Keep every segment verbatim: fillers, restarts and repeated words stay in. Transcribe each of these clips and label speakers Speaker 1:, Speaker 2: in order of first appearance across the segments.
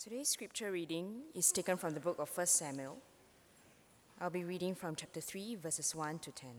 Speaker 1: Today's scripture reading is taken from the book of First Samuel. I'll be reading from chapter three, verses one to ten.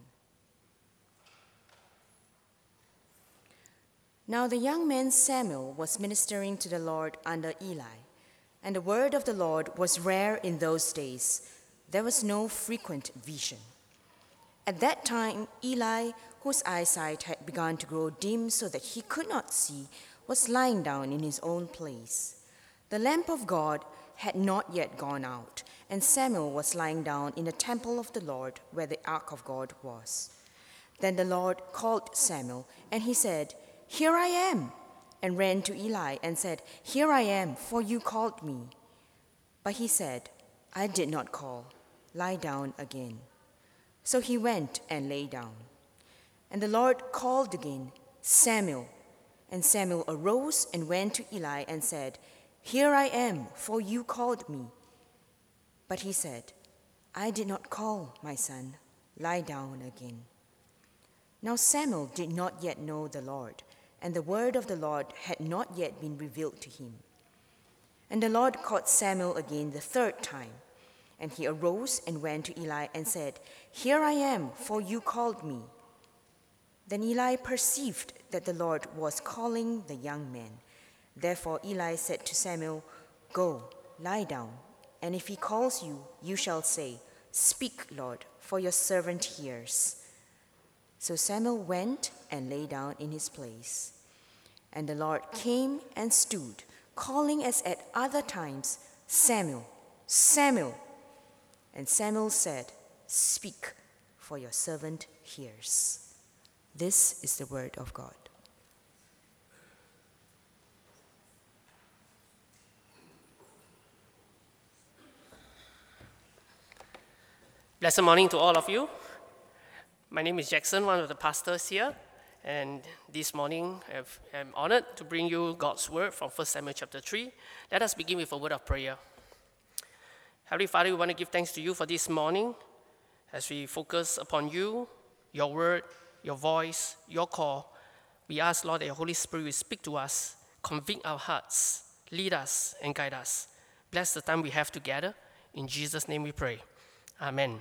Speaker 1: Now the young man Samuel was ministering to the Lord under Eli, and the word of the Lord was rare in those days. There was no frequent vision. At that time, Eli, whose eyesight had begun to grow dim so that he could not see, was lying down in his own place. The lamp of God had not yet gone out, and Samuel was lying down in the temple of the Lord where the ark of God was. Then the Lord called Samuel, and he said, "Here I am," and ran to Eli and said, "Here I am, for you called me." But he said, "I did not call. Lie down again." So he went and lay down. And the Lord called again, "Samuel." And Samuel arose and went to Eli and said, "Here I am, for you called me." But he said, "I did not call, my son. Lie down again." Now Samuel did not yet know the Lord, and the word of the Lord had not yet been revealed to him. And the Lord called Samuel again the third time, and he arose and went to Eli and said, "Here I am, for you called me." Then Eli perceived that the Lord was calling the young man. Therefore Eli said to Samuel, "Go, lie down, and if he calls you, you shall say, 'Speak, Lord, for your servant hears.'" So Samuel went and lay down in his place. And the Lord came and stood, calling as at other times, "Samuel, Samuel." And Samuel said, "Speak, for your servant hears." This is the word of God.
Speaker 2: Blessed morning to all of you. My name is Jackson, one of the pastors here, and this morning I'm honored to bring you God's word from First Samuel chapter three. Let us begin with a word of prayer. Heavenly Father, we want to give thanks to you for this morning as we focus upon you, your word, your voice, your call. We ask, Lord, that your Holy Spirit will speak to us, convict our hearts, lead us, and guide us. Bless the time we have together. In Jesus' name we pray. Amen.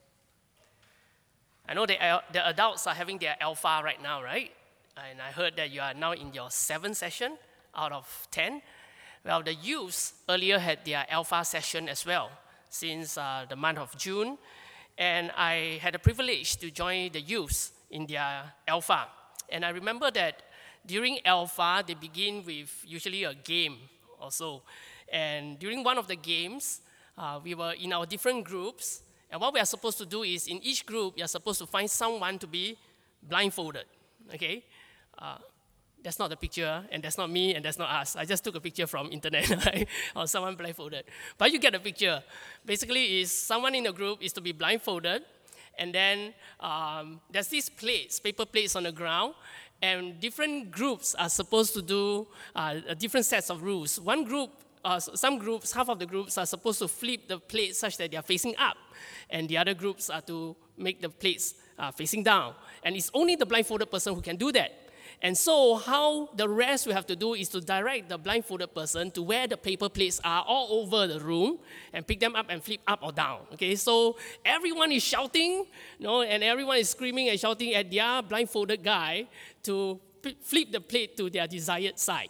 Speaker 2: I know the, the adults are having their alpha right now, right? And I heard that you are now in your seventh session out of ten. Well, the youths earlier had their alpha session as well since uh, the month of June. And I had the privilege to join the youths in their alpha. And I remember that during alpha, they begin with usually a game or so. And during one of the games, Uh, we were in our different groups, and what we are supposed to do is, in each group, you are supposed to find someone to be blindfolded, okay? Uh, that's not the picture, and that's not me, and that's not us. I just took a picture from internet, right? Or someone blindfolded. But you get the picture. Basically, is someone in the group is to be blindfolded, and then um, there's these plates, paper plates on the ground, and different groups are supposed to do uh, different sets of rules. One group Uh, some groups, half of the groups are supposed to flip the plates such that they are facing up, and the other groups are to make the plates uh, facing down. And it's only the blindfolded person who can do that. And so how the rest we have to do is to direct the blindfolded person to where the paper plates are all over the room and pick them up and flip up or down. Okay, so everyone is shouting, you know, and everyone is screaming and shouting at their blindfolded guy to flip the plate to their desired side.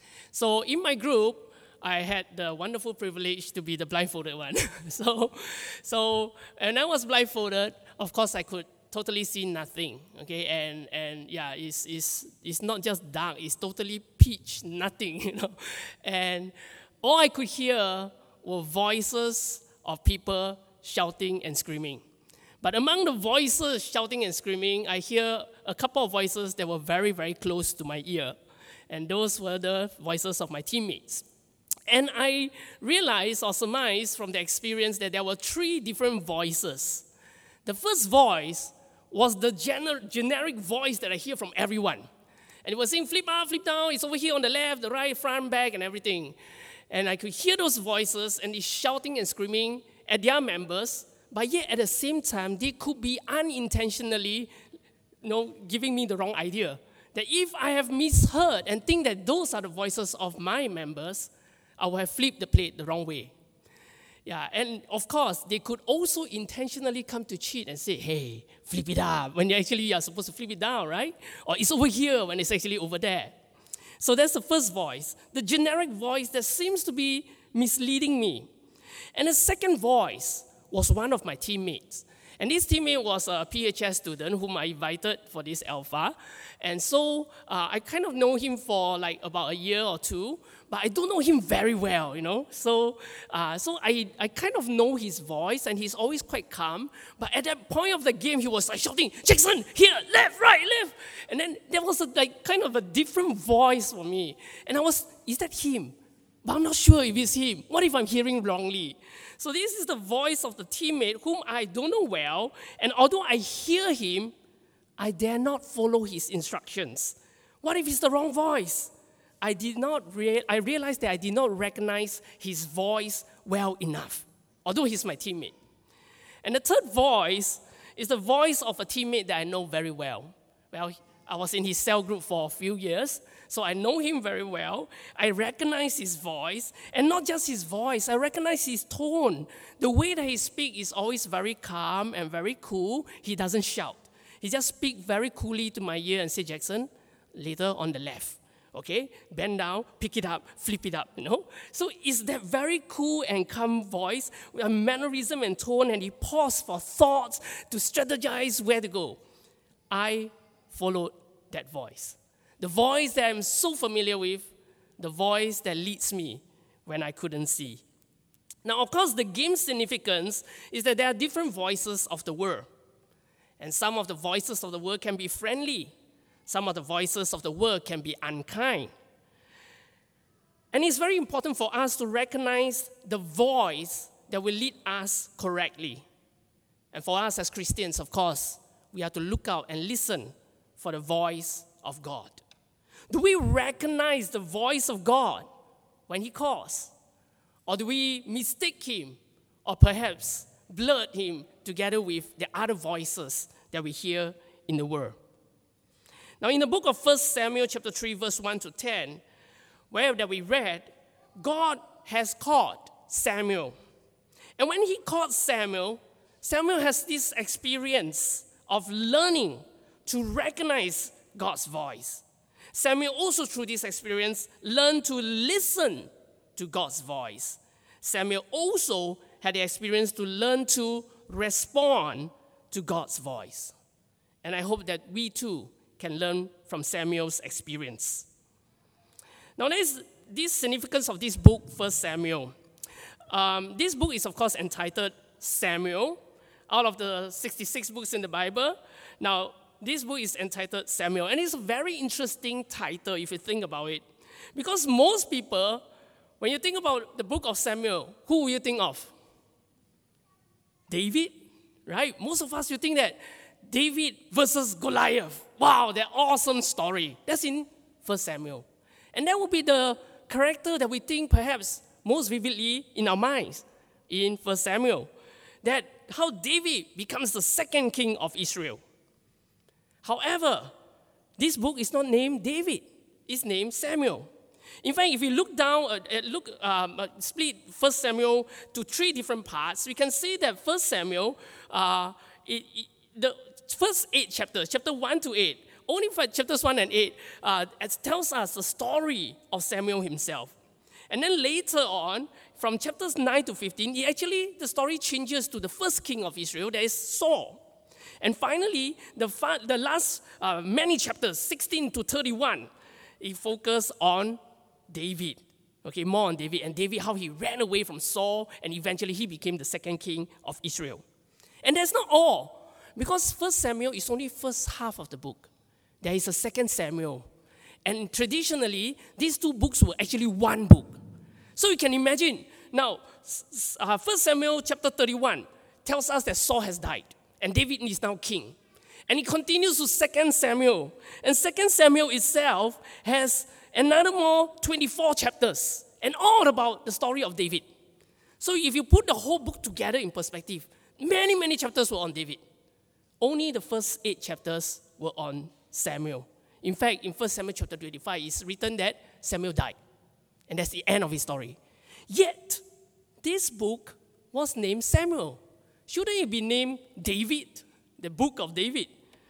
Speaker 2: So in my group, I had the wonderful privilege to be the blindfolded one. so, so when I was blindfolded, of course I could totally see nothing. Okay, and and yeah, it's it's it's not just dark; it's totally pitch, nothing. You know, and all I could hear were voices of people shouting and screaming. But among the voices shouting and screaming, I hear a couple of voices that were very very close to my ear, and those were the voices of my teammates. And I realized or surmised from the experience that there were three different voices. The first voice was the gener- generic voice that I hear from everyone. And it was saying, flip up, flip down, it's over here on the left, the right, front, back, and everything. And I could hear those voices, and it's shouting and screaming at their members, but yet at the same time, they could be unintentionally, you know, giving me the wrong idea. That if I have misheard and think that those are the voices of my members, I would have flipped the plate the wrong way. Yeah, and of course, they could also intentionally come to cheat and say, hey, flip it up, when you actually are supposed to flip it down, right? Or it's over here when it's actually over there. So that's the first voice, the generic voice that seems to be misleading me. And the second voice was one of my teammates. And this teammate was a P H S student whom I invited for this alpha. And so uh, I kind of know him for like about a year or two, but I don't know him very well, you know. So uh, so I, I kind of know his voice, and he's always quite calm. But at that point of the game, he was like shouting, Jackson, here, left, right, left. And then there was a, like kind of a different voice for me. And I was, is that him? But I'm not sure if it's him. What if I'm hearing wrongly? So this is the voice of the teammate whom I don't know well, and although I hear him, I dare not follow his instructions. What if it's the wrong voice? I did not. Rea- I realized that I did not recognize his voice well enough, although he's my teammate. And the third voice is the voice of a teammate that I know very well. Well, I was in his cell group for a few years, so I know him very well. I recognize his voice, and not just his voice, I recognize his tone. The way that he speaks is always very calm and very cool. He doesn't shout. He just speaks very coolly to my ear and say, Jackson, later on the left. Okay, bend down, pick it up, flip it up, you know. So it's that very cool and calm voice, with a mannerism and tone, and he pauses for thoughts to strategize where to go. I followed that voice. The voice that I'm so familiar with, the voice that leads me when I couldn't see. Now, of course, the game's significance is that there are different voices of the world. And some of the voices of the world can be friendly. Some of the voices of the world can be unkind. And it's very important for us to recognize the voice that will lead us correctly. And for us as Christians, of course, we have to look out and listen for the voice of God. Do we recognize the voice of God when He calls? Or do we mistake Him, or perhaps blur Him together with the other voices that we hear in the world? Now, in the book of First Samuel chapter three, verse one to ten, where that we read, God has called Samuel. And when He called Samuel, Samuel has this experience of learning to recognize God's voice. Samuel also, through this experience, learned to listen to God's voice. Samuel also had the experience to learn to respond to God's voice. And I hope that we too can learn from Samuel's experience. Now, there's this significance of this book, First Samuel. Um, this book is, of course, entitled Samuel, out of the sixty-six books in the Bible. Now, this book is entitled Samuel, and it's a very interesting title if you think about it. Because most people, when you think about the book of Samuel, who will you think of? David, right? Most of us, you think that David versus Goliath. Wow, that awesome story. That's in First Samuel. And that will be the character that we think perhaps most vividly in our minds in First Samuel. That how David becomes the second king of Israel. However, this book is not named David. It's named Samuel. In fact, if you look down, uh, look, um, uh, split First Samuel to three different parts, we can see that First Samuel, uh, it, it, the first eight chapters, chapter one to eight, only for chapters one and eight, uh, it tells us the story of Samuel himself. And then later on, from chapters nine to fifteen, it actually, the story changes to the first king of Israel, that is Saul. And finally, the, fa- the last uh, many chapters, sixteen to thirty-one, it focuses on David. Okay, more on David, and David, how he ran away from Saul, and eventually he became the second king of Israel. And that's not all, because First Samuel is only first half of the book. There is a second Samuel. And traditionally, these two books were actually one book. So you can imagine, now, uh, First Samuel chapter thirty-one tells us that Saul has died. And David is now king. And it continues to Second Samuel. And Second Samuel itself has another more twenty-four chapters. And all about the story of David. So if you put the whole book together in perspective, many, many chapters were on David. Only the first eight chapters were on Samuel. In fact, in First Samuel chapter twenty-five, it's written that Samuel died. And that's the end of his story. Yet, this book was named Samuel. Shouldn't it be named David, the book of David?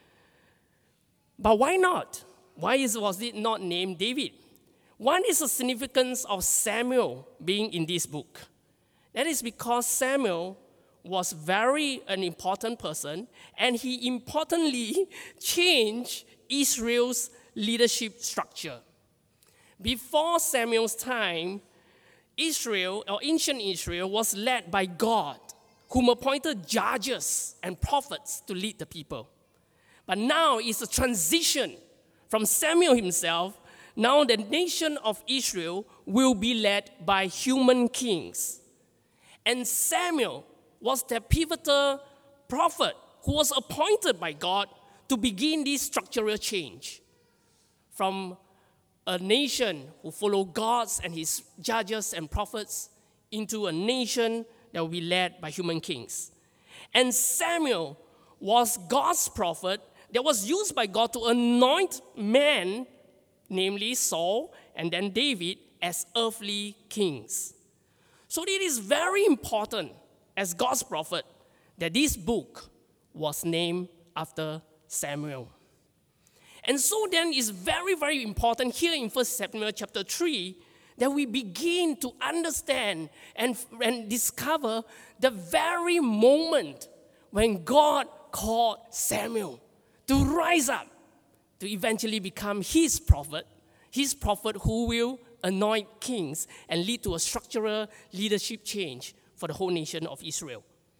Speaker 2: But why not? Why is, was it not named David? One is the significance of Samuel being in this book. That is because Samuel was very an important person, and he importantly changed Israel's leadership structure. Before Samuel's time, Israel, or ancient Israel, was led by God, whom appointed judges and prophets to lead the people. But now it's a transition from Samuel himself. Now the nation of Israel will be led by human kings. And Samuel was the pivotal prophet who was appointed by God to begin this structural change from a nation who followed God and his judges and prophets into a nation that will be led by human kings. And Samuel was God's prophet that was used by God to anoint men, namely Saul and then David, as earthly kings. So it is very important as God's prophet that this book was named after Samuel. And so then it's very, very important here in First Samuel chapter three that we begin to understand and, and discover the very moment when God called Samuel to rise up, to eventually become his prophet, his prophet who will anoint kings and lead to a structural leadership change for the whole nation of Israel.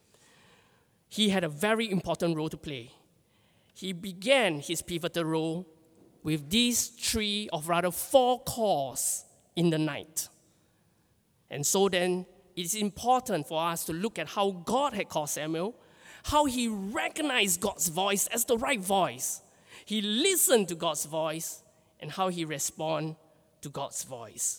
Speaker 2: He had a very important role to play. He began his pivotal role with these three, or rather four calls in the night. And so then, it's important for us to look at how God had called Samuel, how he recognized God's voice as the right voice. He listened to God's voice, and how he responded to God's voice.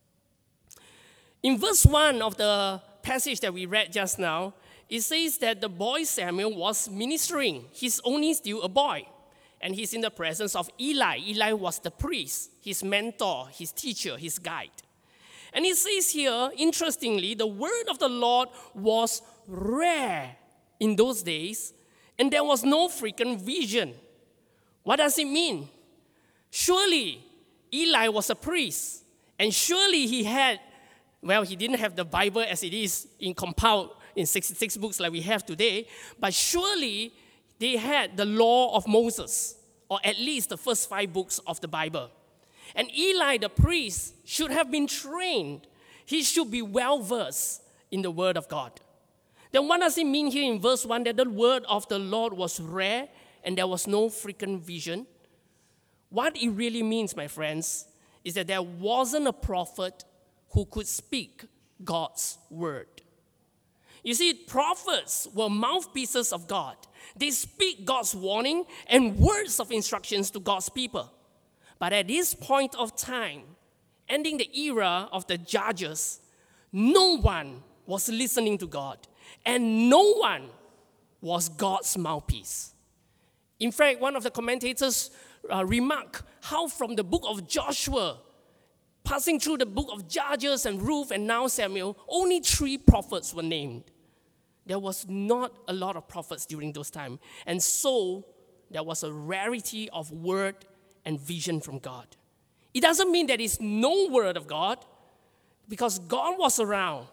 Speaker 2: In verse one of the passage that we read just now, it says that the boy Samuel was ministering. He's only still a boy. And he's in the presence of Eli. Eli was the priest, his mentor, his teacher, his guide. And it says here, interestingly, the word of the Lord was rare in those days, and there was no frequent vision. What does it mean? Surely Eli was a priest, and surely he had, well, he didn't have the Bible as it is in compiled in sixty-six books like we have today, but surely they had the law of Moses, or at least the first five books of the Bible. And Eli, the priest, should have been trained. He should be well-versed in the word of God. Then what does it mean here in verse one that the word of the Lord was rare and there was no frequent vision? What it really means, my friends, is that there wasn't a prophet who could speak God's word. You see, prophets were mouthpieces of God. They speak God's warning and words of instructions to God's people. But at this point of time, ending the era of the judges, no one was listening to God, and no one was God's mouthpiece. In fact, one of the commentators uh, remarked how from the book of Joshua, passing through the book of Judges and Ruth and now Samuel, only three prophets were named. There was not a lot of prophets during those times. And so, there was a rarity of word and vision from God. It doesn't mean there is no word of God, because God was around.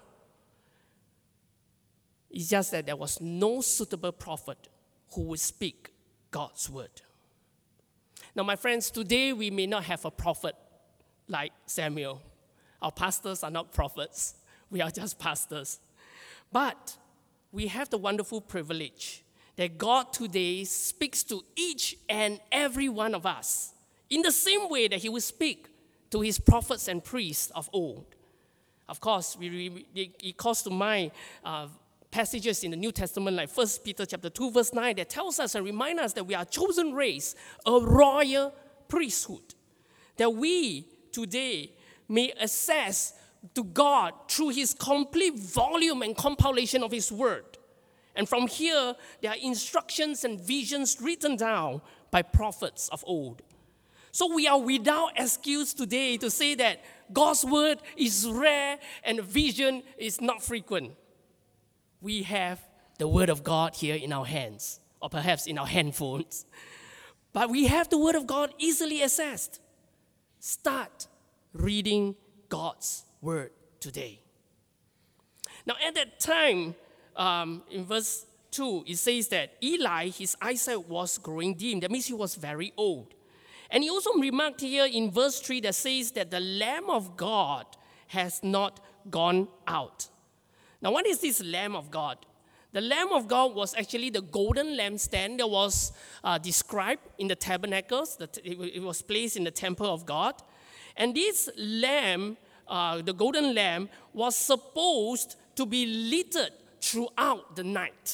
Speaker 2: It's just that there was no suitable prophet who would speak God's word. Now, my friends, today we may not have a prophet like Samuel. Our pastors are not prophets. We are just pastors. But we have the wonderful privilege that God today speaks to each and every one of us in the same way that he would speak to his prophets and priests of old. Of course, we, we, it calls to mind uh, passages in the New Testament like First Peter chapter two, verse nine, that tells us and reminds us that we are a chosen race, a royal priesthood, that we today may access to God through his complete volume and compilation of his word. And from here, there are instructions and visions written down by prophets of old. So we are without excuse today to say that God's word is rare and vision is not frequent. We have the word of God here in our hands, or perhaps in our handphones. But we have the word of God easily accessed. Start reading God's word today. Now, at that time, um, in verse two, it says that Eli, his eyesight was growing dim. That means he was very old. And he also remarked here in verse three that says that the Lamb of God has not gone out. Now, what is this Lamb of God? The Lamb of God was actually the golden lampstand that was uh, described in the tabernacles. It was placed in the temple of God. And this lamb, uh, the golden lamb, was supposed to be lit throughout the night.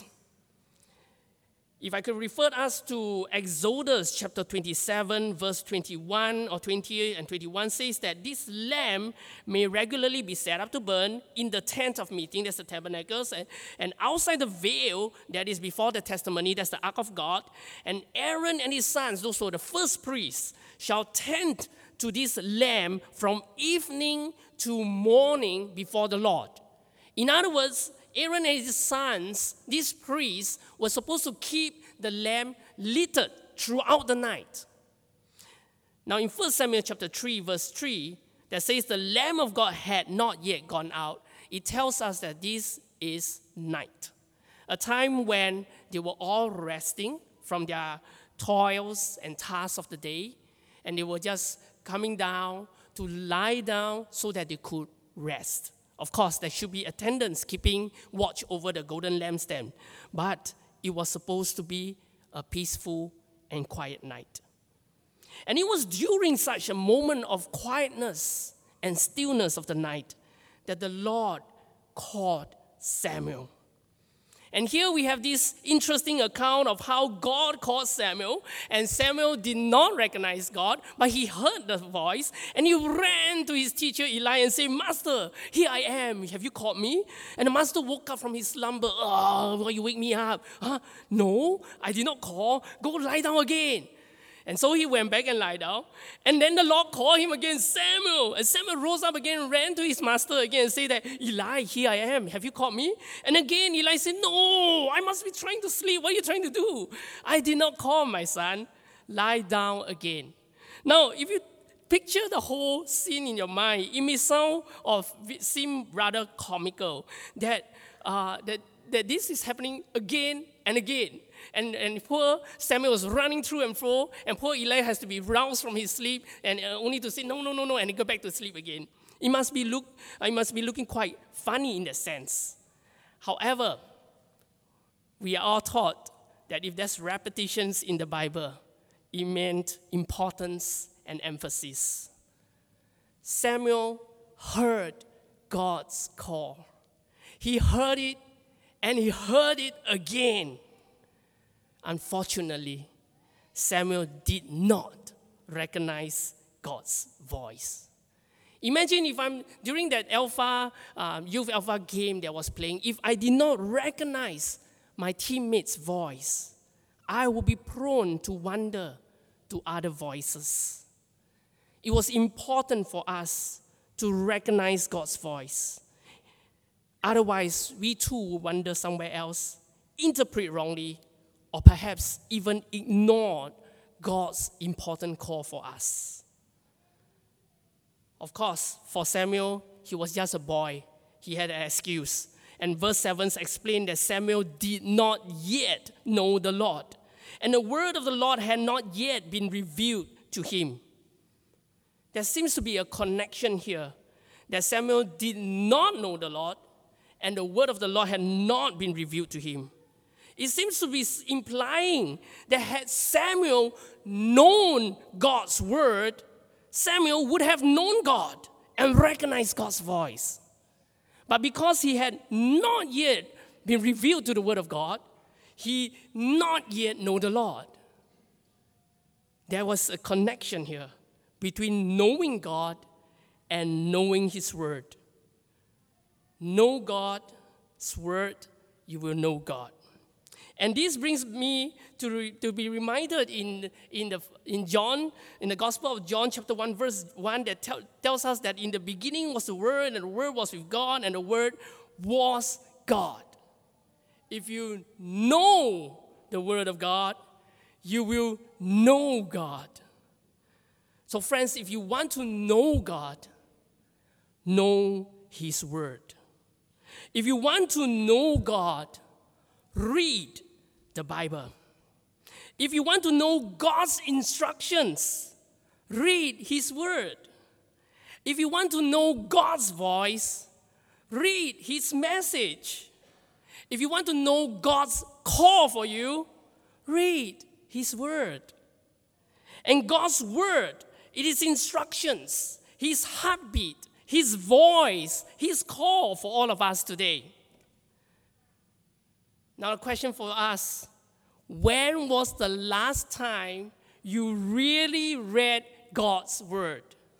Speaker 2: If I could refer us to Exodus chapter twenty-seven, verse twenty-one or twenty and twenty-one says that this lamb may regularly be set up to burn in the tent of meeting, that's the tabernacles, and, and outside the veil, that is before the testimony, that's the ark of God. And Aaron and his sons, those were the first priests, shall tend to this lamb from evening to morning before the Lord. In other words, Aaron and his sons, these priests, were supposed to keep the lamp lit throughout the night. Now in First Samuel chapter three, verse three, that says the Lamb of God had not yet gone out, it tells us that this is night, a time when they were all resting from their toils and tasks of the day, and they were just coming down to lie down so that they could rest. Of course, there should be attendants keeping watch over the golden lampstand, but it was supposed to be a peaceful and quiet night. And it was during such a moment of quietness and stillness of the night that the Lord called Samuel. And here we have this interesting account of how God called Samuel, and Samuel did not recognize God, but he heard the voice, and he ran to his teacher Eli and said, "Master, here I am. Have you called me?" And the master woke up from his slumber. "Oh, why you wake me up?" "Huh? No, I did not call. Go lie down again." And so he went back and lied down. And then the Lord called him again, "Samuel." And Samuel rose up again and ran to his master again and said that, "Eli, here I am. Have you called me?" And again Eli said, "No, I must be trying to sleep. What are you trying to do?" "I did not call, my son. Lie down again." Now, if you picture the whole scene in your mind, it may sound or seem rather comical that, uh, that, that this is happening again and again. And, and poor Samuel was running through and fro, and poor Eli has to be roused from his sleep and uh, only to say, "No, no, no, no," and go back to sleep again. It must be look, it must be looking quite funny in that sense. However, we are all taught that if there's repetitions in the Bible, it meant importance and emphasis. Samuel heard God's call. He heard it, and he heard it again. Unfortunately, Samuel did not recognize God's voice. Imagine if I'm, during that alpha, um, youth alpha game that was playing, if I did not recognize my teammate's voice, I would be prone to wander to other voices. It was important for us to recognize God's voice. Otherwise, we too would wander somewhere else, interpret wrongly, or perhaps even ignore God's important call for us. Of course, for Samuel, he was just a boy. He had an excuse. And verse seven explained that Samuel did not yet know the Lord. And the word of the Lord had not yet been revealed to him. There seems to be a connection here that Samuel did not know the Lord, and the word of the Lord had not been revealed to him. It seems to be implying that had Samuel known God's word, Samuel would have known God and recognized God's voice. But because he had not yet been revealed to the word of God, he not yet know the Lord. There was a connection here between knowing God and knowing his word. Know God's word, you will know God. And this brings me to, re, to be reminded in, in, the, in John, in the Gospel of John, chapter one, verse one, that tell, tells us that in the beginning was the Word, and the Word was with God, and the Word was God. If you know the Word of God, you will know God. So friends, if you want to know God, know His Word. If you want to know God, read the Bible. If you want to know God's instructions, read His Word. If you want to know God's voice, read His message. If you want to know God's call for you, read His Word. And God's Word, it is instructions, His heartbeat, His voice, His call for all of us today. Now, a question for us: when was the last time you really read God's Word?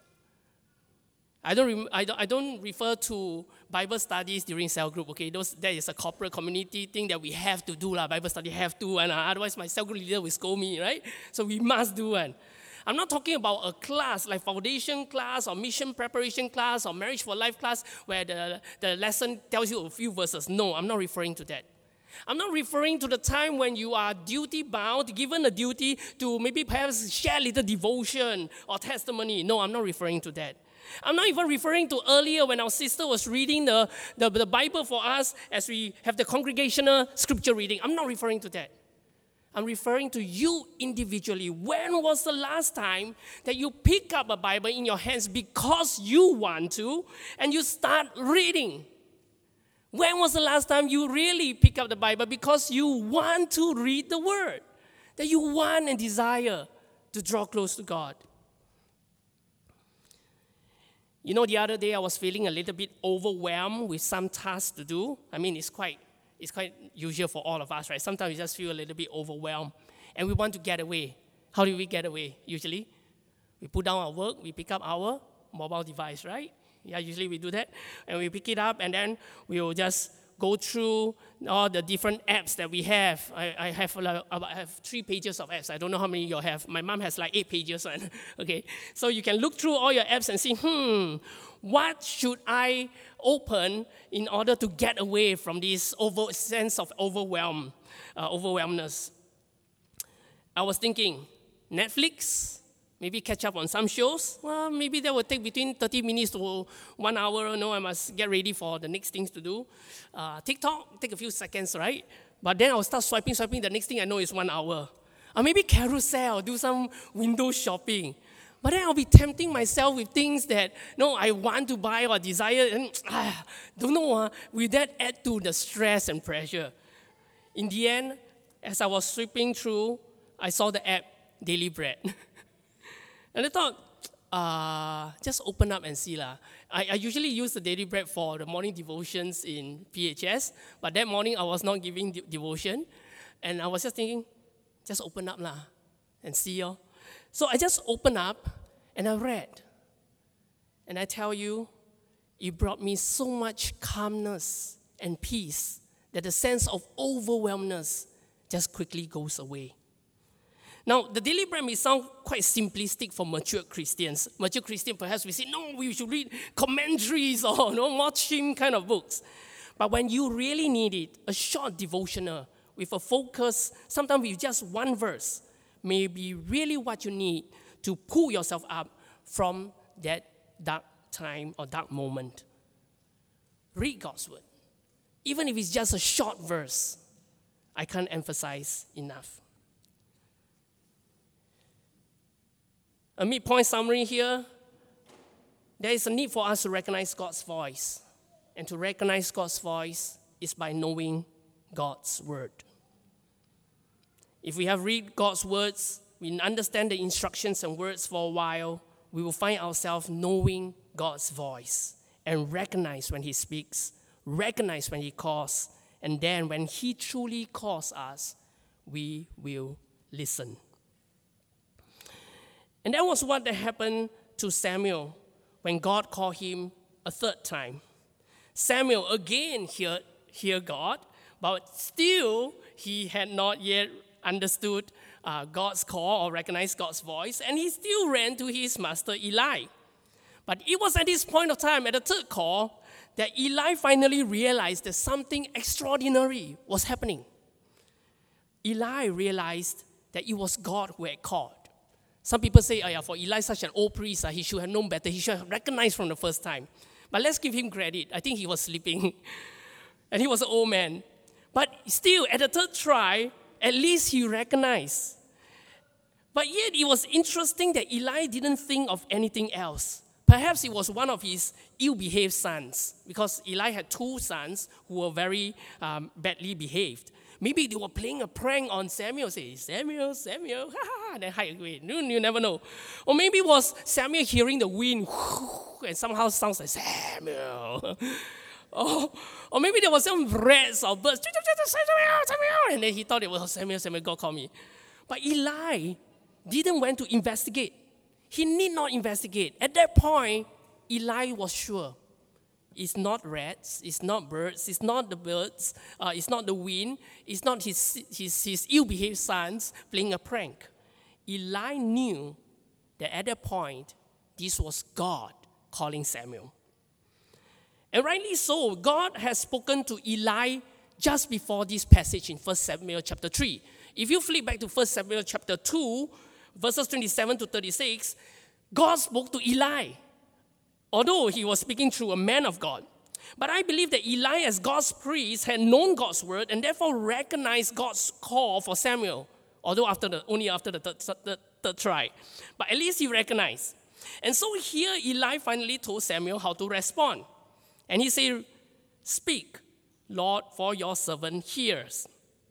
Speaker 2: I don't, rem- I don't, I don't refer to Bible studies during cell group, okay? Those, that is a corporate community thing that we have to do, lah. Bible study have to, and uh, otherwise my cell group leader will scold me, right? So we must do one. I'm not talking about a class like foundation class or mission preparation class or marriage for life class where the, the lesson tells you a few verses. No, I'm not referring to that. I'm not referring to the time when you are duty-bound, given a duty to maybe perhaps share a little devotion or testimony. No, I'm not referring to that. I'm not even referring to earlier when our sister was reading the, the, the Bible for us as we have the congregational scripture reading. I'm not referring to that. I'm referring to you individually. When was the last time that you pick up a Bible in your hands because you want to and you start reading? When was the last time you really pick up the Bible because you want to read the Word, that you want and desire to draw close to God? You know, the other day I was feeling a little bit overwhelmed with some tasks to do. I mean, it's quite, it's quite usual for all of us, right? Sometimes we just feel a little bit overwhelmed and we want to get away. How do we get away usually? We put down our work, we pick up our mobile device, right? Yeah, usually we do that. And we pick it up and then we will just go through all the different apps that we have. I, I have like, I have three pages of apps. I don't know how many you have. My mom has like eight pages. Okay, so you can look through all your apps and see, hmm, what should I open in order to get away from this over, sense of overwhelm, uh, overwhelmness? I was thinking, Netflix. Maybe catch up on some shows. Well, maybe that will take between thirty minutes to one hour. You know, I must get ready for the next things to do. Uh, TikTok, take a few seconds, right? But then I'll start swiping, swiping. The next thing I know is one hour. Or maybe Carousel, do some window shopping. But then I'll be tempting myself with things that, no, I want to buy or desire. And ah, don't know, uh, will that add to the stress and pressure? In the end, as I was sweeping through, I saw the app Daily Bread. And I thought, uh, just open up and see. lah. I, I usually use the Daily Bread for the morning devotions in P H S, but that morning I was not giving de- devotion. And I was just thinking, just open up lah and see. Oh. So I just opened up and I read. And I tell you, it brought me so much calmness and peace that the sense of overwhelmness just quickly goes away. Now, the Daily Bread may sound quite simplistic for mature Christians. Mature Christians, perhaps we say, no, we should read commentaries or no more chim kind of books. But when you really need it, a short devotional with a focus, sometimes with just one verse, may be really what you need to pull yourself up from that dark time or dark moment. Read God's Word. Even if it's just a short verse, I can't emphasize enough. A midpoint summary here, there is a need for us to recognize God's voice. And to recognize God's voice is by knowing God's Word. If we have read God's words, we understand the instructions and words for a while, we will find ourselves knowing God's voice and recognize when He speaks, recognize when He calls, and then when He truly calls us, we will listen. And that was what happened to Samuel when God called him a third time. Samuel again heard, heard God, But still, he had not yet understood uh, God's call or recognized God's voice, and he still ran to his master Eli. But it was at this point of time, at the third call, that Eli finally realized that something extraordinary was happening. Eli realized that it was God who had called. Some people say, oh yeah, for Eli, such an old priest, uh, he should have known better. He should have recognized from the first time. But let's give him credit. I think he was sleeping. And he was an old man. But still, at the third try, at least he recognized. But yet, it was interesting that Eli didn't think of anything else. Perhaps it was one of his ill-behaved sons, because Eli had two sons who were very um, badly behaved. Maybe they were playing a prank on Samuel, say, Samuel, Samuel, ha ha ha, then hide away. You, you never know. Or maybe it was Samuel hearing the wind, and somehow sounds like Samuel. or, or maybe there was some rats or birds, Samuel, Samuel, and then he thought it was Samuel, Samuel, God called me. But Eli didn't went to investigate. He need not investigate. At that point, Eli was sure. It's not rats, it's not birds, it's not the birds, uh, it's not the wind, it's not his, his, his ill-behaved sons playing a prank. Eli knew that at that point, this was God calling Samuel. And rightly so, God has spoken to Eli just before this passage in First Samuel chapter three. If you flip back to First Samuel chapter two, verses twenty-seven to thirty-six, God spoke to Eli, although he was speaking through a man of God. But I believe that Eli, as God's priest, had known God's word and therefore recognized God's call for Samuel, although after the, only after the third, third, third try. But at least he recognized. And so here Eli finally told Samuel how to respond. And he said, "Speak, Lord, for your servant hears."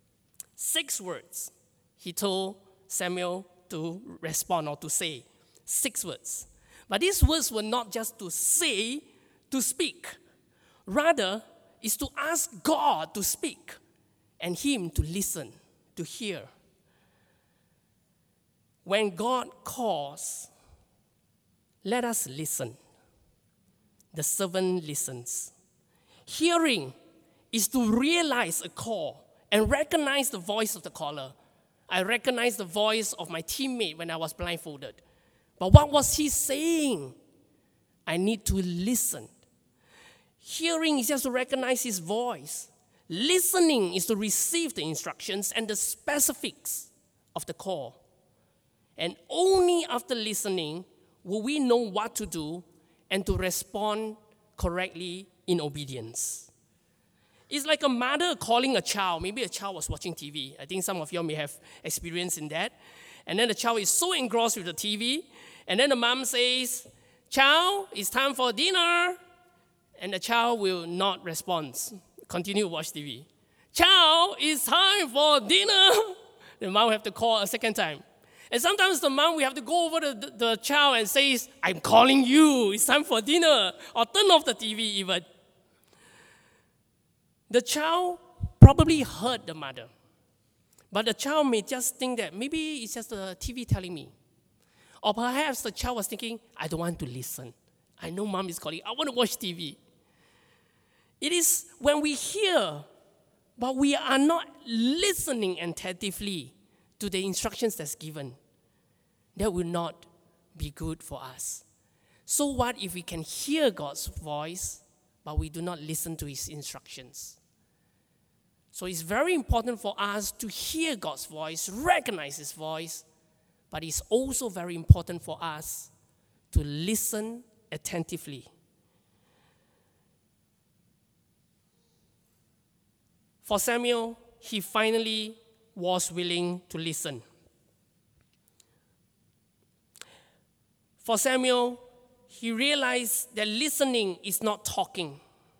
Speaker 2: Six words he told Samuel to respond or to say. Six words. But these words were not just to say, to speak. Rather, is to ask God to speak and him to listen, to hear. When God calls, let us listen. The servant listens. Hearing is to realize a call and recognize the voice of the caller. I recognized the voice of my teammate when I was blindfolded. But what was he saying? I need to listen. Hearing is just to recognize his voice. Listening is to receive the instructions and the specifics of the call. And only after listening will we know what to do and to respond correctly in obedience. It's like a mother calling a child. Maybe a child was watching T V. I think some of you may have experience in that. And then the child is so engrossed with the T V. And then the mom says, "Child, it's time for dinner." And the child will not respond. Continue to watch T V. "Child, it's time for dinner." The mom will have to call a second time. And sometimes the mom will have to go over the, the, the child and say, "I'm calling you. It's time for dinner." Or turn off the T V even. The child probably heard the mother. But the child may just think that maybe it's just the T V telling me. Or perhaps the child was thinking, "I don't want to listen. I know mom is calling. I want to watch T V." It is when we hear, but we are not listening attentively to the instructions that's given, that will not be good for us. So what if we can hear God's voice, but we do not listen to his instructions? So it's very important for us to hear God's voice, recognize his voice, but it's also very important for us to listen attentively. For Samuel, he finally was willing to listen. For Samuel, he realized that listening is not talking.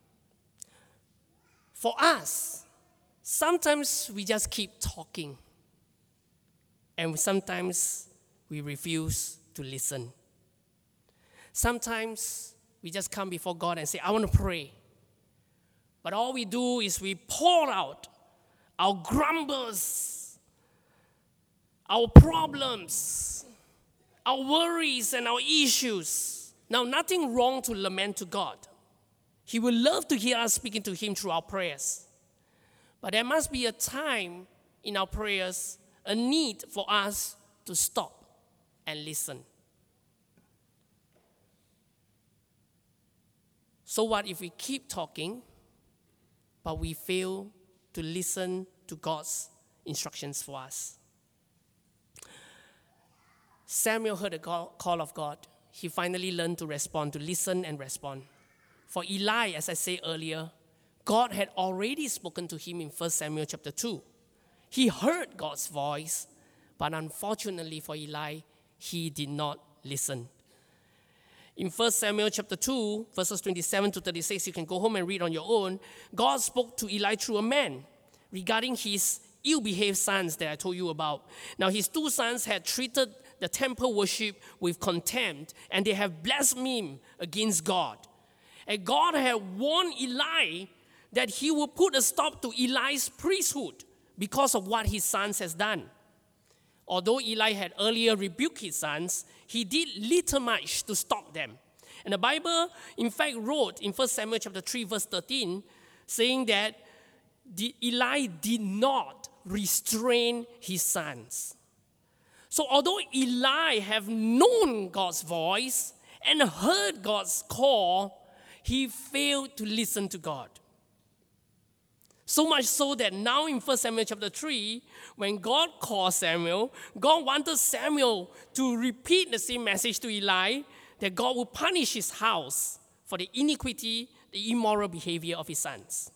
Speaker 2: For us, sometimes we just keep talking, and sometimes we refuse to listen. Sometimes we just come before God and say, "I want to pray." But all we do is we pour out our grumbles, our problems, our worries and our issues. Now, nothing wrong to lament to God. He will love to hear us speaking to him through our prayers. But there must be a time in our prayers, a need for us to stop and listen. So what if we keep talking, but we fail to listen to God's instructions for us? Samuel heard the call of God. He finally learned to respond, to listen and respond. For Eli, as I said earlier, God had already spoken to him in First Samuel chapter two. He heard God's voice, but unfortunately for Eli, he did not listen. In First Samuel chapter two, verses twenty-seven to thirty-six, you can go home and read on your own. God spoke to Eli through a man regarding his ill-behaved sons that I told you about. Now, his two sons had treated the temple worship with contempt, and they have blasphemed against God. And God had warned Eli that he would put a stop to Eli's priesthood because of what his sons has done. Although Eli had earlier rebuked his sons, he did little much to stop them. And the Bible, in fact, wrote in First Samuel chapter three, verse thirteen, saying that Eli did not restrain his sons. So although Eli have known God's voice and heard God's call, he failed to listen to God. So much so that now in First Samuel chapter three, when God called Samuel, God wanted Samuel to repeat the same message to Eli, that God would punish his house for the iniquity, the immoral behavior of his sons.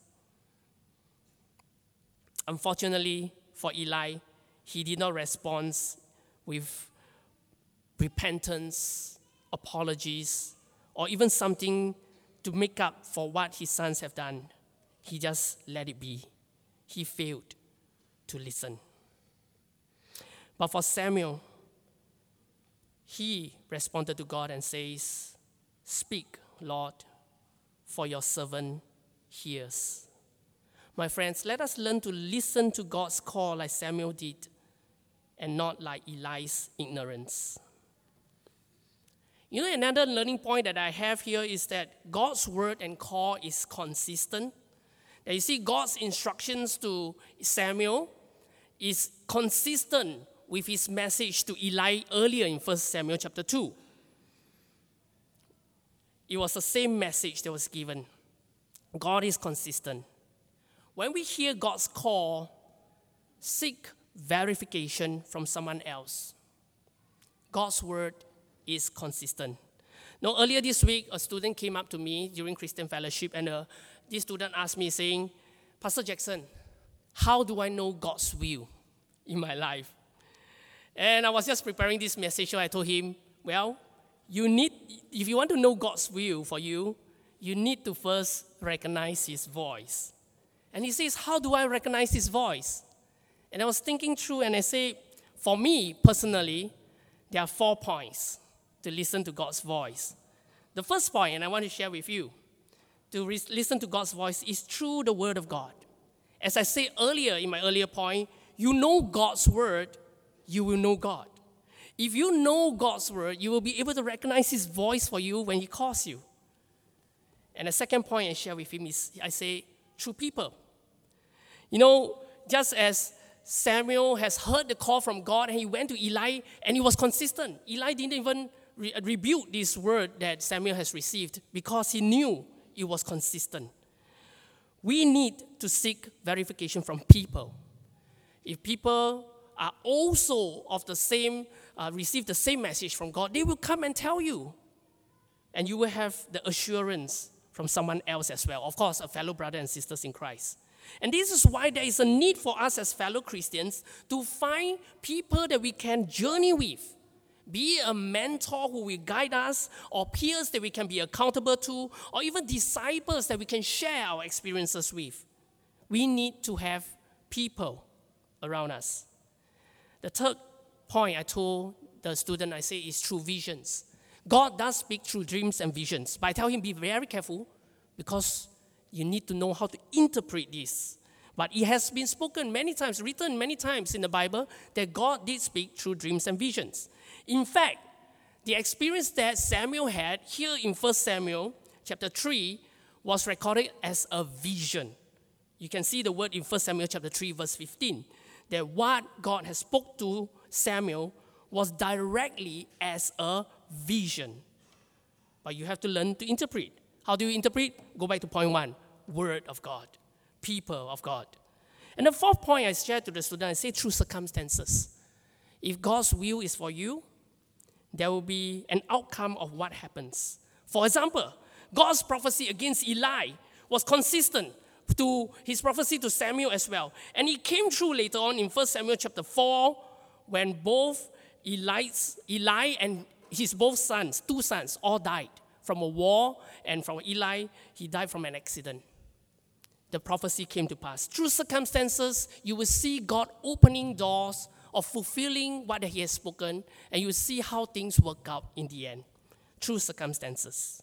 Speaker 2: Unfortunately for Eli, he did not respond with repentance, apologies, or even something to make up for what his sons have done. He just let it be. He failed to listen. But for Samuel, he responded to God and says, "Speak, Lord, for your servant hears." My friends, let us learn to listen to God's call like Samuel did, and not like Eli's ignorance. You know, another learning point that I have here is that God's word and call is consistent. That you see, God's instructions to Samuel is consistent with his message to Eli earlier in First Samuel chapter two. It was the same message that was given. God is consistent. When we hear God's call, seek verification from someone else. God's word is consistent. Now, earlier this week, a student came up to me during Christian Fellowship, and uh, this student asked me, saying, "Pastor Jackson, how do I know God's will in my life?" And I was just preparing this message, so I told him, well, you need, if you want to know God's will for you, you need to first recognize his voice. And he says, how do I recognize his voice? And I was thinking through, and I say, for me personally, there are four points to listen to God's voice. The first point, and I want to share with you, to re- listen to God's voice is through the Word of God. As I said earlier in my earlier point, you know God's Word, you will know God. If you know God's Word, you will be able to recognize his voice for you when he calls you. And the second point I share with him is, I say, through people. You know, just as Samuel has heard the call from God and he went to Eli and he was consistent. Eli didn't even re- rebuke this word that Samuel has received because he knew it was consistent. We need to seek verification from people. If people are also of the same, uh, receive the same message from God, they will come and tell you. And you will have the assurance from someone else as well. Of course, a fellow brother and sisters in Christ. And this is why there is a need for us as fellow Christians to find people that we can journey with. Be it a mentor who will guide us, or peers that we can be accountable to, or even disciples that we can share our experiences with. We need to have people around us. The third point I told the student, I say, is through visions. God does speak through dreams and visions, but I tell him, be very careful, because you need to know how to interpret this. But it has been spoken many times, written many times in the Bible, that God did speak through dreams and visions. In fact, the experience that Samuel had here in First Samuel chapter three was recorded as a vision. You can see the word in First Samuel chapter three, verse fifteen, that what God has spoke to Samuel was directly as a vision. But you have to learn to interpret. How do you interpret? Go back to point one, word of God, people of God. And the fourth point I shared to the student, I say through circumstances. If God's will is for you, there will be an outcome of what happens. For example, God's prophecy against Eli was consistent to his prophecy to Samuel as well. And it came true later on in First Samuel chapter four, when both Eli's, Eli and his both sons, two sons, all died from a war, and from Eli, he died from an accident. The prophecy came to pass. Through circumstances, you will see God opening doors of fulfilling what he has spoken, and you will see how things work out in the end. Through circumstances.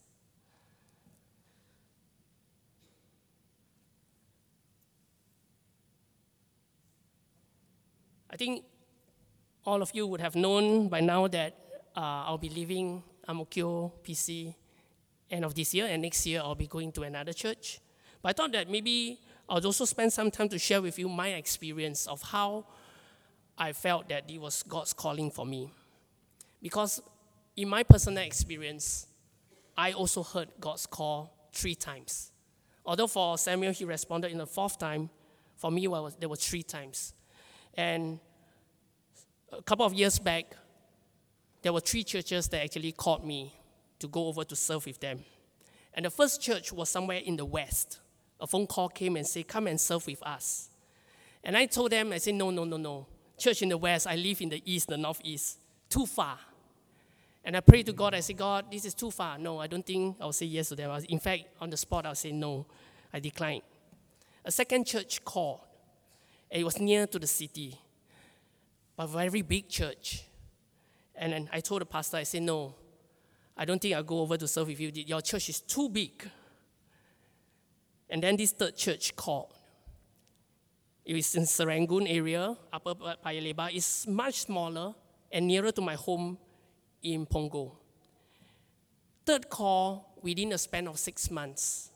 Speaker 2: I think all of you would have known by now that uh, I'll be leaving Ang Mo Kio P C end of this year, and next year I'll be going to another church. But I thought that maybe I'll also spend some time to share with you my experience of how I felt that it was God's calling for me. Because in my personal experience, I also heard God's call three times. Although for Samuel, he responded in the fourth time, for me, well, there were three times. And a couple of years back, there were three churches that actually called me to go over to serve with them. And the first church was somewhere in the west. A phone call came and said, come and serve with us. And I told them, I said, no, no, no, no. Church in the west, I live in the east, the northeast. Too far. And I prayed to God, I said, God, this is too far. No, I don't think I'll say yes to them. In fact, on the spot, I'll say no. I declined. A second church called. And it was near to the city. But a very big church. And then I told the pastor, I said, no, I don't think I'll go over to serve with you. Your church is too big. And then this third church called. It was in Serangoon area, Upper Paya Lebar. It's much smaller and nearer to my home in Punggol. Third call within a span of six months.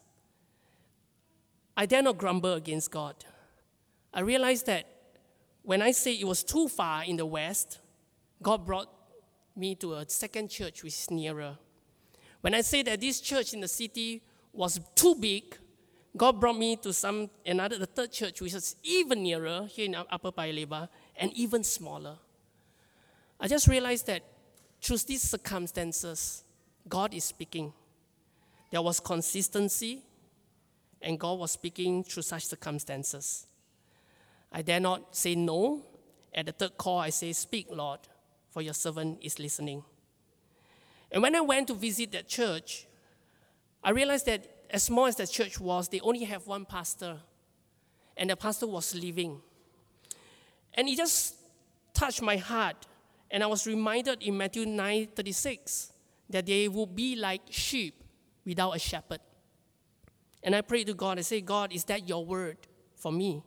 Speaker 2: I dare not grumble against God. I realized that when I say it was too far in the west, God brought me to a second church which is nearer. When I say that this church in the city was too big, God brought me to some another, the third church, which is even nearer here in Upper Paya Lebar and even smaller. I just realized that through these circumstances, God is speaking. There was consistency, and God was speaking through such circumstances. I dare not say no. At the third call, I say, speak, Lord, for your servant is listening. And when I went to visit that church, I realized that as small as the church was, they only have one pastor, and the pastor was leaving. And it just touched my heart, and I was reminded in Matthew nine thirty-six that they will be like sheep without a shepherd. And I prayed to God, I said, God, is that your word for me?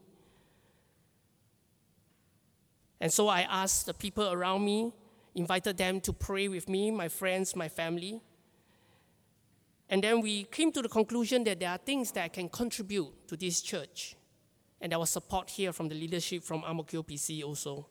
Speaker 2: And so I asked the people around me, invited them to pray with me, my friends, my family. And then we came to the conclusion that there are things that I can contribute to this church. And there was support here from the leadership from Ang Mo Kio P C also.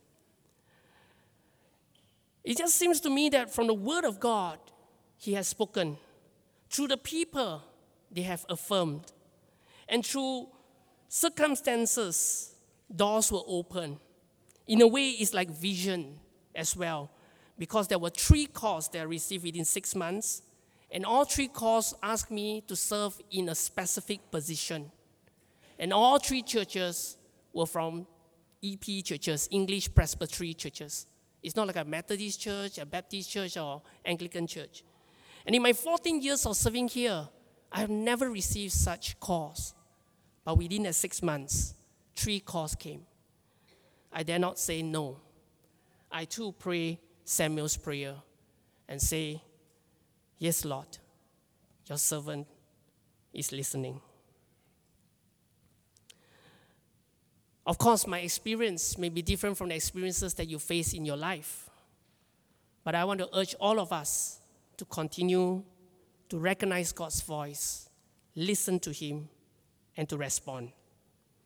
Speaker 2: It just seems to me that from the word of God, he has spoken. Through the people, they have affirmed. And through circumstances, doors were opened. In a way, it's like vision as well. Because there were three calls that I received within six months. And all three calls asked me to serve in a specific position. And all three churches were from E P churches, English Presbytery churches. It's not like a Methodist church, a Baptist church, or Anglican church. And in my fourteen years of serving here, I have never received such calls. But within the six months, three calls came. I dare not say no. I too pray Samuel's prayer and say, yes, Lord, your servant is listening. Of course, my experience may be different from the experiences that you face in your life. But I want to urge all of us to continue to recognize God's voice, listen to him, and to respond.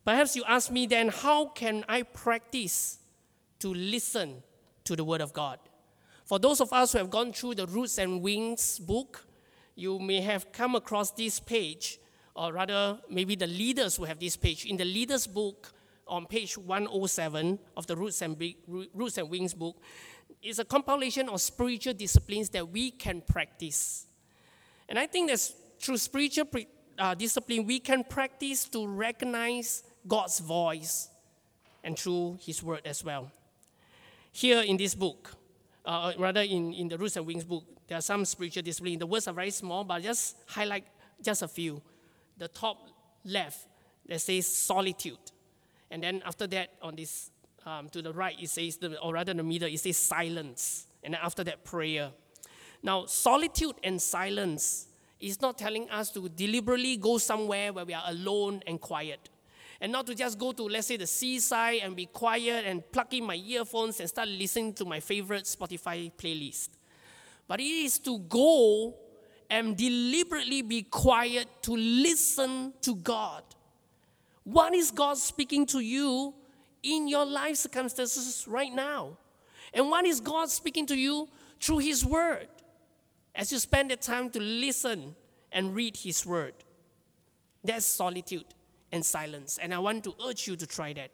Speaker 2: Perhaps you ask me then, how can I practice to listen to the Word of God? For those of us who have gone through the Roots and Wings book, you may have come across this page, or rather, maybe the leaders will have this page. In the leaders book, on page one oh seven of the Roots and, Roots and Wings book, is a compilation of spiritual disciplines that we can practice. And I think that through spiritual uh, discipline, we can practice to recognize God's voice and through His Word as well. Here in this book, uh, rather in, in the Roots and Wings book, there are some spiritual disciplines. The words are very small, but just highlight just a few. The top left, that says solitude. And then after that, on this um, to the right, it says, the, or rather in the middle, it says silence. And then after that, prayer. Now, solitude and silence is not telling us to deliberately go somewhere where we are alone and quiet. And not to just go to, let's say, the seaside and be quiet and plug in my earphones and start listening to my favorite Spotify playlist. But it is to go and deliberately be quiet to listen to God. What is God speaking to you in your life circumstances right now? And what is God speaking to you through His Word as you spend the time to listen and read His Word? That's solitude and silence. And I want to urge you to try that.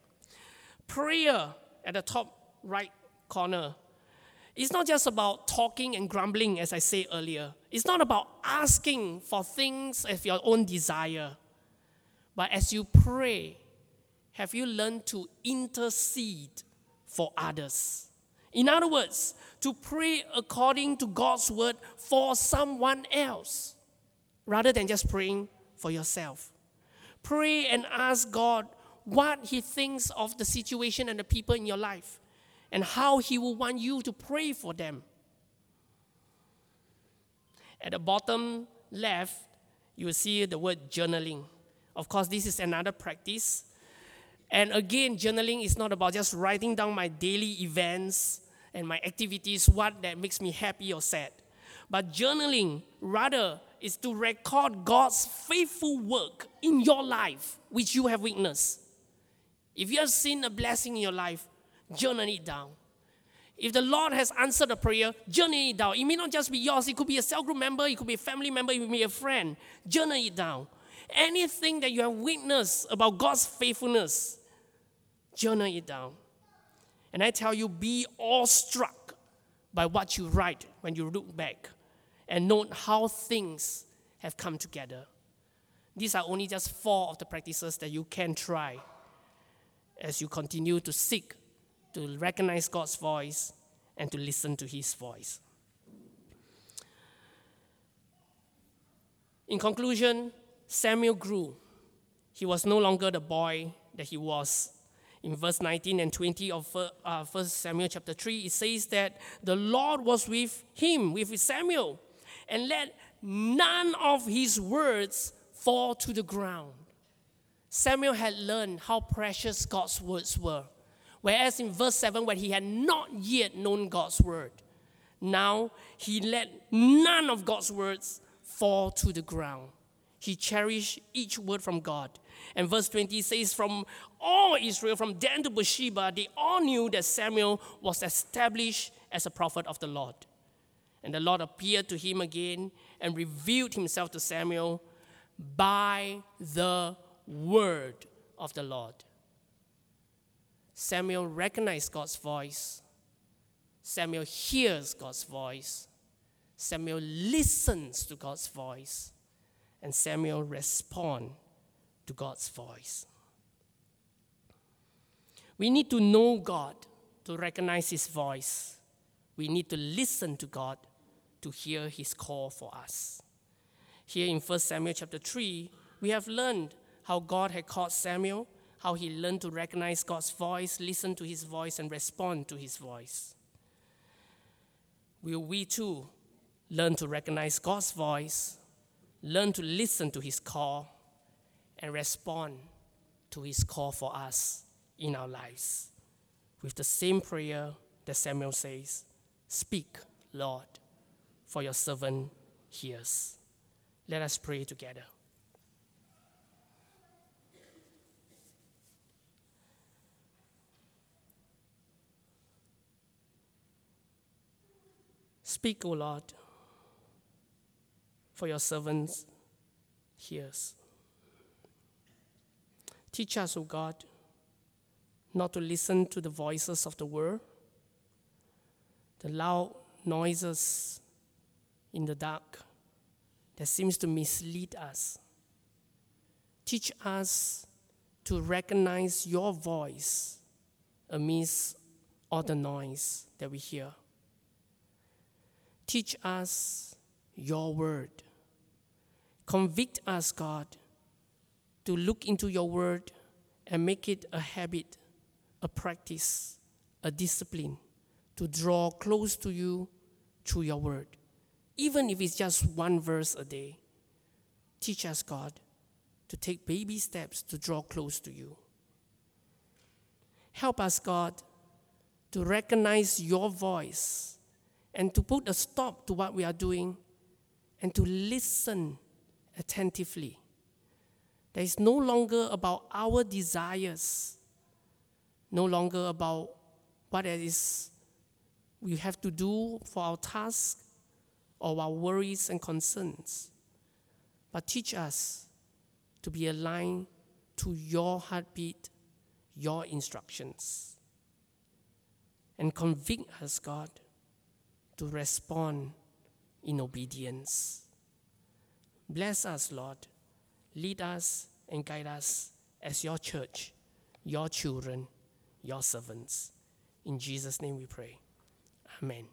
Speaker 2: Prayer at the top right corner. It's not just about talking and grumbling, as I said earlier. It's not about asking for things of your own desire. But as you pray, have you learned to intercede for others? In other words, to pray according to God's word for someone else, rather than just praying for yourself. Pray and ask God what He thinks of the situation and the people in your life, and how He will want you to pray for them. At the bottom left, you will see the word journaling. Of course, this is another practice. And again, journaling is not about just writing down my daily events and my activities, what that makes me happy or sad. But journaling, rather, is to record God's faithful work in your life, which you have witnessed. If you have seen a blessing in your life, journal it down. If the Lord has answered a prayer, journal it down. It may not just be yours. It could be a cell group member. It could be a family member. It could be a friend. Journal it down. Anything that you have witnessed about God's faithfulness, journal it down. And I tell you, be awestruck by what you write when you look back and note how things have come together. These are only just four of the practices that you can try as you continue to seek to recognize God's voice and to listen to His voice. In conclusion, Samuel grew. He was no longer the boy that he was. In verse nineteen and twenty of uh, First Samuel chapter three, it says that the Lord was with him, with Samuel, and let none of his words fall to the ground. Samuel had learned how precious God's words were. Whereas in verse seven, when he had not yet known God's word, now he let none of God's words fall to the ground. He cherished each word from God. And verse twenty says, from all Israel, from Dan to Beersheba, they all knew that Samuel was established as a prophet of the Lord. And the Lord appeared to him again and revealed himself to Samuel by the word of the Lord. Samuel recognized God's voice. Samuel hears God's voice. Samuel listens to God's voice. And Samuel responds to God's voice. We need to know God to recognize His voice. We need to listen to God to hear His call for us. Here in First Samuel chapter three, we have learned how God had called Samuel, how he learned to recognize God's voice, listen to His voice, and respond to His voice. Will we too learn to recognize God's voice, learn to listen to His call, and respond to His call for us in our lives with the same prayer that Samuel says, "Speak, Lord, for your servant hears." Let us pray together. Speak, O Lord, for your servants hears. Teach us, O God, not to listen to the voices of the world, the loud noises in the dark that seems to mislead us. Teach us to recognize your voice amidst all the noise that we hear. Teach us your word. Convict us, God, to look into your word and make it a habit, a practice, a discipline to draw close to you through your word. Even if it's just one verse a day, teach us, God, to take baby steps to draw close to you. Help us, God, to recognize your voice and to put a stop to what we are doing and to listen attentively. That is no longer about our desires, no longer about what it is we have to do for our task or our worries and concerns, but teach us to be aligned to your heartbeat, your instructions, and convict us, God, to respond in obedience. Bless us, Lord. Lead us and guide us as your church, your children, your servants. In Jesus' name we pray. Amen.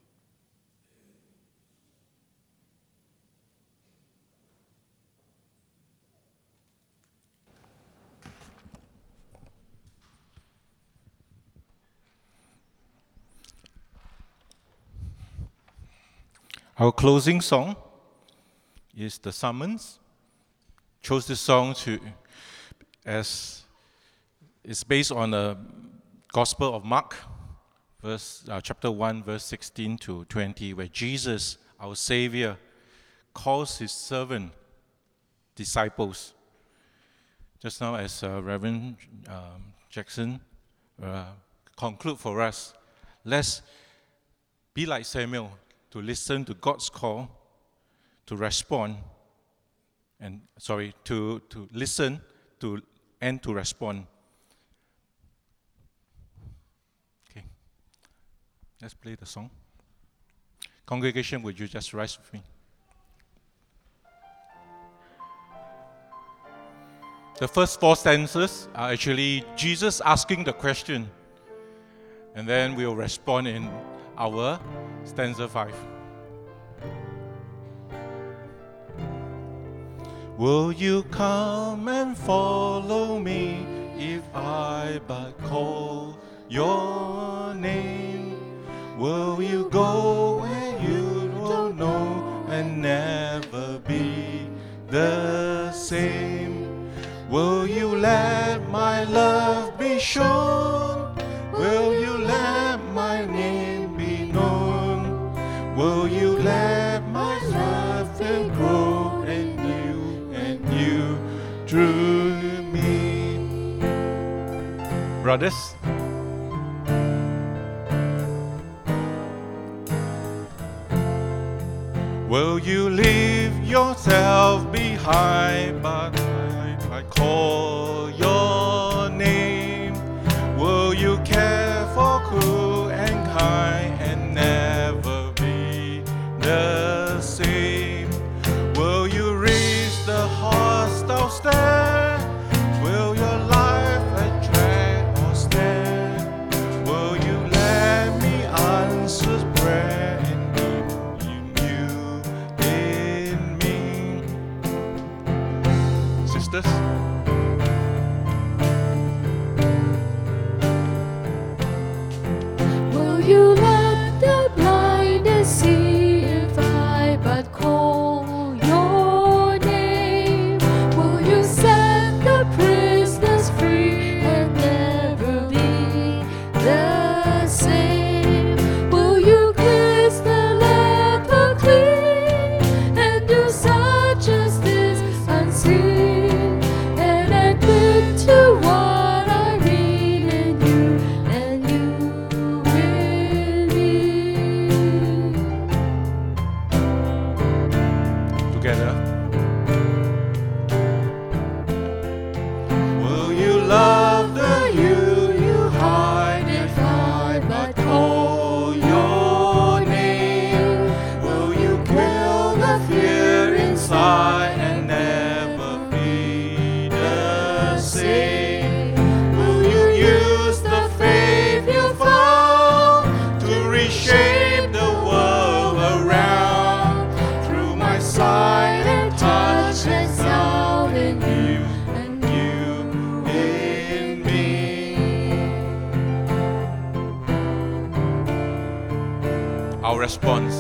Speaker 3: Our closing song is The Summons. Chose this song to as it's based on the Gospel of Mark, verse uh, chapter one, verse sixteen to twenty, where Jesus, our Savior, calls his servant disciples. Just now, as uh, Reverend um, Jackson uh, conclude for us, let's be like Samuel, to listen to God's call, to respond, and sorry, to, to listen to and to respond. Okay, let's play the song. Congregation, would you just rise with me? The first four stanzas are actually Jesus asking the question, and then we'll respond in our stanza five. Will you come and follow me if I but call your name? Will you go where you don't know and never be the same? Will you let my love be shown? Will you let my name be known? Will you let my laughter grow and you and you through me? Brothers, will you leave yourself behind but I call your name? Will you care for cool and kind and never be the same? Will you reach the hostile stare? Will your life attract or stand? Will you let me answer prayer and keep you in me? Sisters,
Speaker 4: you let the blinded see if I but call your name? Will you set the prisoners free and never be the same? Will you cleanse the leper clean and do such justice unseen and admit to what I read in you and you will
Speaker 3: response.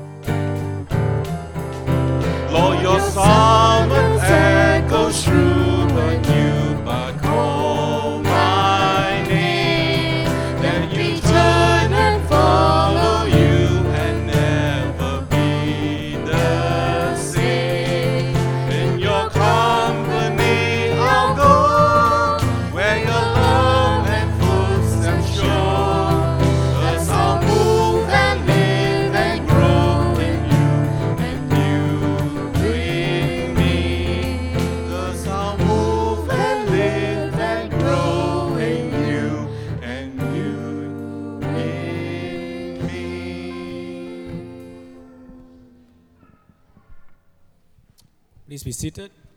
Speaker 3: Lord, your summons echoes through when you but call my name. Then you turn and follow you and never be the same. In your company I'll go where your love and footsteps show. 'Cause I'll move and live and grow in you, and you bring me. 'Cause I'll move and live and grow in you, and you in me.
Speaker 5: Please be seated.